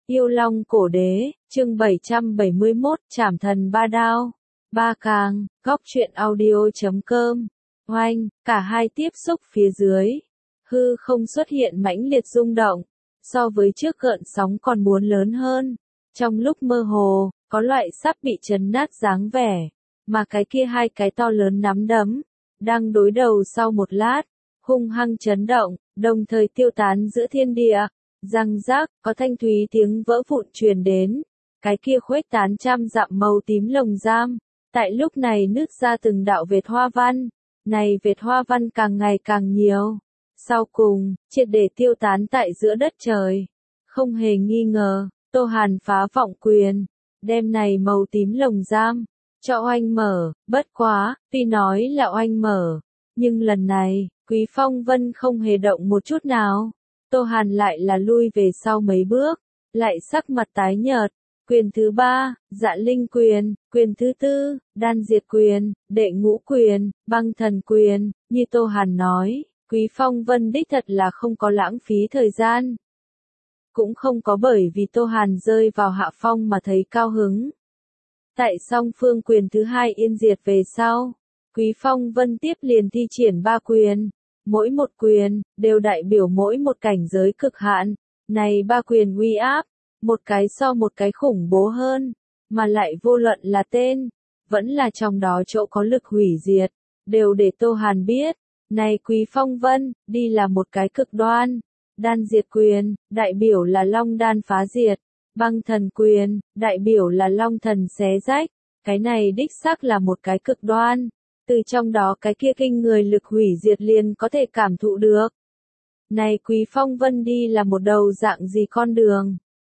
Yêu Long Cổ Đế, chương 771, Trảm Thần Ba Đao. Ba Càng, góc truyện audio.com. Oanh, cả hai tiếp xúc phía dưới. Hư không xuất hiện mãnh liệt rung động. So với trước gợn sóng còn muốn lớn hơn. Trong lúc mơ hồ, có loại sắp bị chấn nát dáng vẻ. Mà cái kia hai cái to lớn nắm đấm. Đang đối đầu sau một lát. Hung hăng chấn động, đồng thời tiêu tán giữa thiên địa. Răng rác, có thanh thúy tiếng vỡ vụn truyền đến. Cái kia khuếch tán trăm dặm màu tím lồng giam. Tại lúc này nứt ra từng đạo vệt hoa văn. Này vệt hoa văn càng ngày càng nhiều. Sau cùng, triệt để tiêu tán tại giữa đất trời. Không hề nghi ngờ, Tô Hàn phá vọng quyền. Đem này màu tím lồng giam. Cho oanh mở, bất quá, tuy nói là oanh mở. Nhưng lần này, Quý Phong Vân không hề động một chút nào. Tô Hàn lại là lui về sau mấy bước, lại sắc mặt tái nhợt. Quyền thứ 3, Dạ Linh quyền, quyền thứ 4, Đan Diệt quyền, Đệ Ngũ quyền, Băng Thần quyền, như Tô Hàn nói, Quý Phong Vân đích thật là không có lãng phí thời gian. Cũng không có bởi vì Tô Hàn rơi vào hạ phong mà thấy cao hứng. Tại song phương quyền thứ 2 yên diệt về sau, Quý Phong Vân tiếp liền thi triển 3 quyền. Mỗi một quyền, đều đại biểu mỗi một cảnh giới cực hạn. Này 3 quyền uy áp, một cái so một cái khủng bố hơn, mà lại vô luận là tên, vẫn là trong đó chỗ có lực hủy diệt, đều để Tô Hàn biết. Này Quý Phong Vân, đi là một cái cực đoan. Đan Diệt quyền, đại biểu là Long Đan phá diệt. Băng Thần quyền, đại biểu là Long Thần xé rách. Cái này đích xác là một cái cực đoan. Từ trong đó cái kia kinh người lực hủy diệt liền có thể cảm thụ được. Này Quý Phong Vân đi là một đầu dạng gì con đường?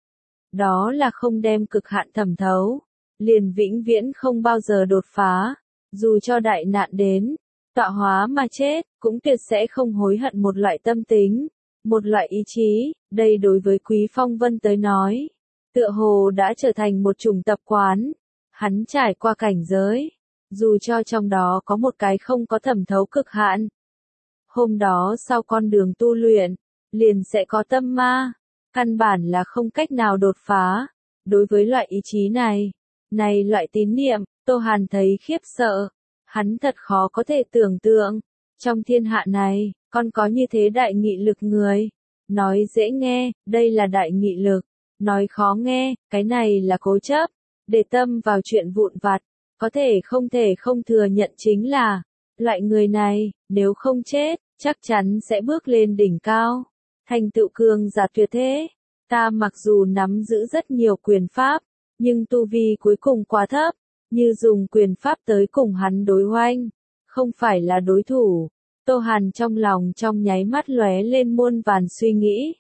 Đó là không đem cực hạn thẩm thấu, liền vĩnh viễn không bao giờ đột phá, dù cho đại nạn đến, tọa hóa mà chết, cũng tuyệt sẽ không hối hận một loại tâm tính, một loại ý chí, đây đối với Quý Phong Vân tới nói, tựa hồ đã trở thành một chủng tập quán, hắn trải qua cảnh giới. Dù cho trong đó có một cái không có thẩm thấu cực hạn. Hôm đó sau con đường tu luyện, liền sẽ có tâm ma. Căn bản là không cách nào đột phá. Đối với loại ý chí này, loại tín niệm, Tô Hàn thấy khiếp sợ. Hắn thật khó có thể tưởng tượng. Trong thiên hạ này, còn có như thế đại nghị lực người. Nói dễ nghe, đây là đại nghị lực. Nói khó nghe, cái này là cố chấp. Để tâm vào chuyện vụn vặt. Có thể không thừa nhận chính là, loại người này, nếu không chết, chắc chắn sẽ bước lên đỉnh cao, thành tựu cường giả tuyệt thế. Ta mặc dù nắm giữ rất nhiều quyền pháp, nhưng tu vi cuối cùng quá thấp, như dùng quyền pháp tới cùng hắn đối hoành, không phải là đối thủ. Tô Hàn trong lòng trong nháy mắt lóe lên muôn vàn suy nghĩ.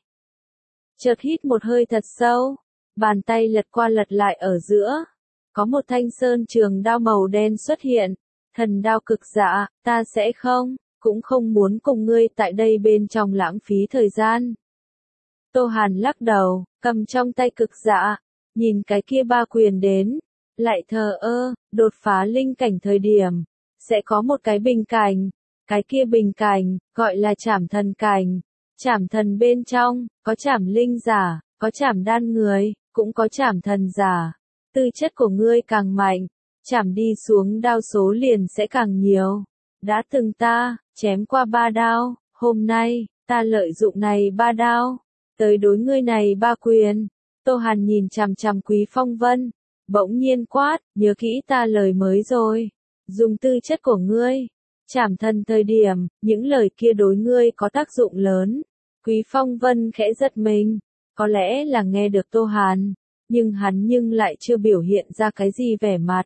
Chợt hít một hơi thật sâu, bàn tay lật qua lật lại ở giữa. Có một thanh sơn trường đao màu đen xuất hiện, thần đao cực dạ, ta sẽ cũng không muốn cùng ngươi tại đây bên trong lãng phí thời gian. Tô Hàn lắc đầu, cầm trong tay cực dạ, nhìn cái kia 3 quyền đến, lại thờ ơ, đột phá linh cảnh thời điểm, sẽ có một cái bình cảnh, cái kia bình cảnh, gọi là trảm thần cảnh, trảm thần bên trong, có trảm linh giả, có trảm đan người, cũng có trảm thần giả. Tư chất của ngươi càng mạnh, chảm đi xuống đao số liền sẽ càng nhiều. Đã từng ta, chém qua 3 đao, hôm nay, ta lợi dụng này 3 đao, tới đối ngươi này 3 quyền. Tô Hàn nhìn chằm chằm Quý Phong Vân, bỗng nhiên quát, nhớ kỹ ta lời mới rồi. Dùng tư chất của ngươi, chảm thần thời điểm, những lời kia đối ngươi có tác dụng lớn. Quý Phong Vân khẽ giật mình, có lẽ là nghe được Tô Hàn. Nhưng hắn lại chưa biểu hiện ra cái gì vẻ mặt.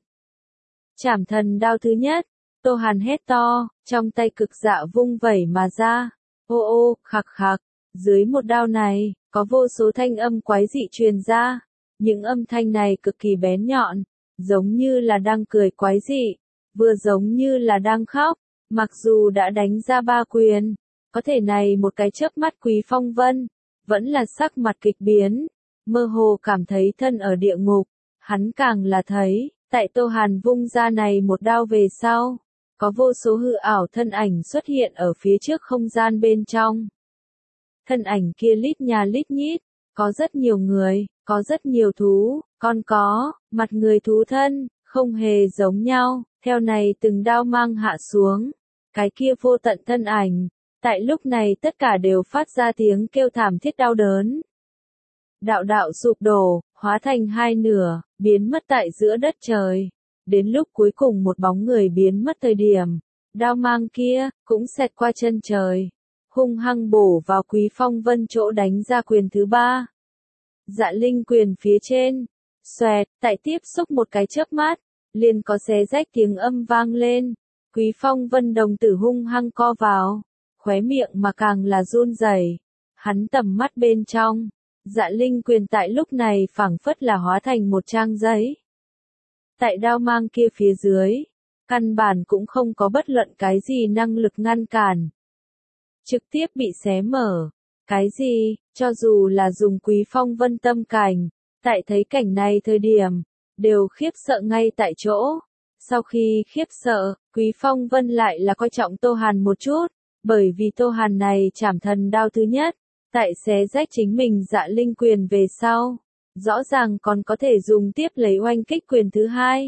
Trảm thần đao thứ nhất, Tô Hàn hét to, trong tay cực dạ vung vẩy mà ra. Ô ô, khạc khạc, dưới một đao này, có vô số thanh âm quái dị truyền ra. Những âm thanh này cực kỳ bén nhọn, giống như là đang cười quái dị, vừa giống như là đang khóc. Mặc dù đã đánh ra 3 quyền, có thể này một cái chớp mắt Quý Phong Vân, vẫn là sắc mặt kịch biến. Mơ hồ cảm thấy thân ở địa ngục, hắn càng là thấy, tại Tô Hàn vung ra này một đao về sau, có vô số hư ảo thân ảnh xuất hiện ở phía trước không gian bên trong. Thân ảnh kia lít nhà lít nhít, Có rất nhiều người, có rất nhiều thú, còn có, mặt người thú thân, không hề giống nhau, theo này từng đao mang hạ xuống. Cái kia vô tận thân ảnh, tại lúc này tất cả đều phát ra tiếng kêu thảm thiết đau đớn. Đạo đạo sụp đổ, hóa thành hai nửa, biến mất tại giữa đất trời. Đến lúc cuối cùng một bóng người biến mất thời điểm, đao mang kia, cũng xẹt qua chân trời. Hung hăng bổ vào Quý Phong Vân chỗ đánh ra quyền thứ ba. Dạ linh quyền phía trên, xoẹt, tại tiếp xúc một cái chớp mắt, liền có xé rách tiếng âm vang lên. Quý Phong Vân đồng tử hung hăng co vào, khóe miệng mà càng là run rẩy. Hắn tầm mắt bên trong, dạ linh quyền tại lúc này phảng phất là hóa thành một trang giấy. Tại đao mang kia phía dưới, căn bản cũng không có bất luận cái gì năng lực ngăn cản. Trực tiếp bị xé mở. Cái gì, cho dù là dùng Quý Phong Vân tâm cảnh, tại thấy cảnh này thời điểm, đều khiếp sợ ngay tại chỗ. Sau khi khiếp sợ, Quý Phong Vân lại là coi trọng Tô Hàn một chút, bởi vì Tô Hàn này trảm thần đao thứ nhất, tại xé rách chính mình dạ linh quyền về sau, rõ ràng còn có thể dùng tiếp lấy oanh kích quyền thứ hai.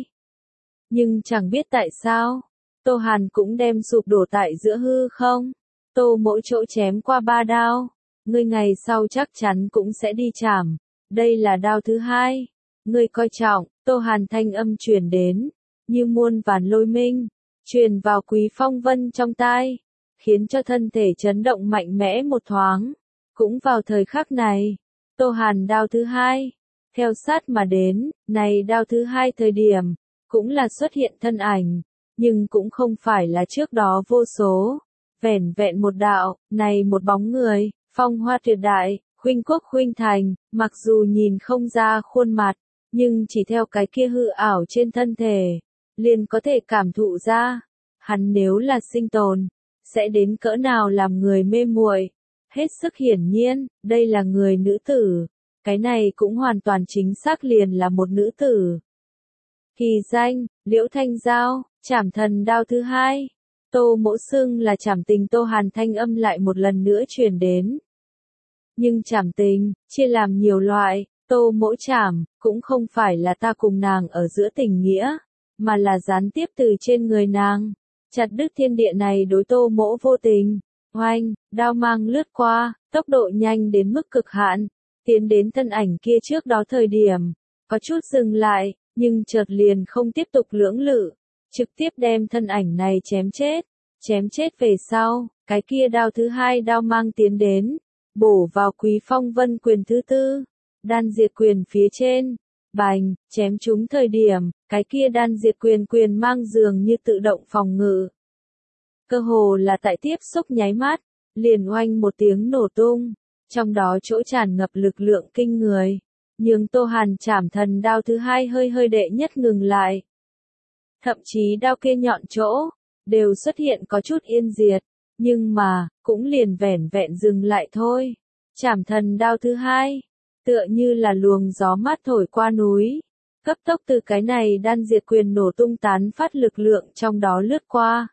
Nhưng chẳng biết tại sao, Tô Hàn cũng đem sụp đổ tại giữa hư không. Tô mỗi chỗ chém qua ba đao, ngươi ngày sau chắc chắn cũng sẽ đi chảm. Đây là đao thứ hai. Ngươi coi trọng, Tô Hàn thanh âm truyền đến, như muôn vàn lôi minh, truyền vào Quý Phong Vân trong tai, khiến cho thân thể chấn động mạnh mẽ một thoáng. Cũng vào thời khắc này, Tô Hàn đao thứ hai, theo sát mà đến, này đao thứ hai thời điểm, cũng là xuất hiện thân ảnh, nhưng cũng không phải là trước đó vô số, vẻn vẹn một đạo, này một bóng người, phong hoa tuyệt đại, khuynh quốc khuynh thành, mặc dù nhìn không ra khuôn mặt, nhưng chỉ theo cái kia hư ảo trên thân thể, liền có thể cảm thụ ra, hắn nếu là sinh tồn, sẽ đến cỡ nào làm người mê muội. Hết sức hiển nhiên, đây là người nữ tử, cái này cũng hoàn toàn chính xác liền là một nữ tử. Kỳ danh, Liễu Thanh Giao, trảm thần đao thứ hai. Tô mỗ xưng là trảm tình Tô Hàn thanh âm lại một lần nữa truyền đến. Nhưng trảm tình, chia làm nhiều loại, Tô mỗ trảm, cũng không phải là ta cùng nàng ở giữa tình nghĩa, mà là gián tiếp từ trên người nàng. Chặt đứt thiên địa này đối Tô mỗ vô tình. Oanh, đao mang lướt qua, tốc độ nhanh đến mức cực hạn, tiến đến thân ảnh kia trước đó thời điểm, có chút dừng lại, nhưng chợt liền không tiếp tục lưỡng lự, trực tiếp đem thân ảnh này chém chết về sau, cái kia đao thứ hai đao mang tiến đến, bổ vào Quý Phong Vân quyền thứ tư, đan diệt quyền phía trên, bành, chém trúng thời điểm, cái kia đan diệt quyền mang dường như tự động phòng ngự. Cơ hồ là tại tiếp xúc nháy mắt, liền oanh một tiếng nổ tung, trong đó chỗ tràn ngập lực lượng kinh người, nhưng Tô Hàn trảm thần đao thứ hai hơi đệ nhất ngừng lại. Thậm chí đao kia nhọn chỗ, đều xuất hiện có chút yên diệt, nhưng mà, cũng liền vẻn vẹn dừng lại thôi. Trảm thần đao thứ hai, tựa như là luồng gió mát thổi qua núi, cấp tốc từ cái này đan diệt quyền nổ tung tán phát lực lượng trong đó lướt qua.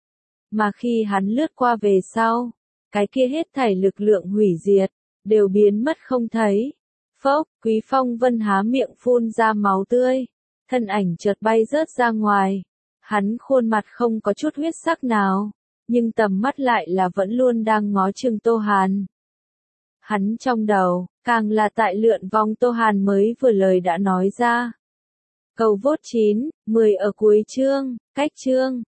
Mà khi hắn lướt qua về sau, cái kia hết thảy lực lượng hủy diệt, đều biến mất không thấy. Phốc, Quý Phong Vân há miệng phun ra máu tươi, thân ảnh chợt bay rớt ra ngoài. Hắn khuôn mặt không có chút huyết sắc nào, nhưng tầm mắt lại là vẫn luôn đang ngó chừng Tô Hàn. Hắn trong đầu, càng là tại lượn vòng Tô Hàn mới vừa lời đã nói ra. Cầu vote 9, 10 ở cuối chương, cách chương.